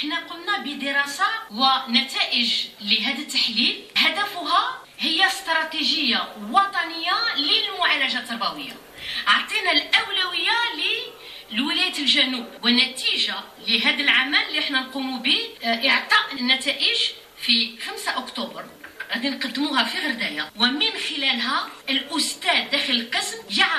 احنا قمنا بدراسة ونتائج لهذا التحليل، هدفها هي استراتيجية وطنية للمعالجة التربوية. عطينا الأولوية لولاية الجنوب، والنتيجة لهذا العمل اللي احنا نقوم به إعطاء النتائج في 5 أكتوبر غادي نقدموها في غرداية، ومن خلالها الأستاذ داخل القسم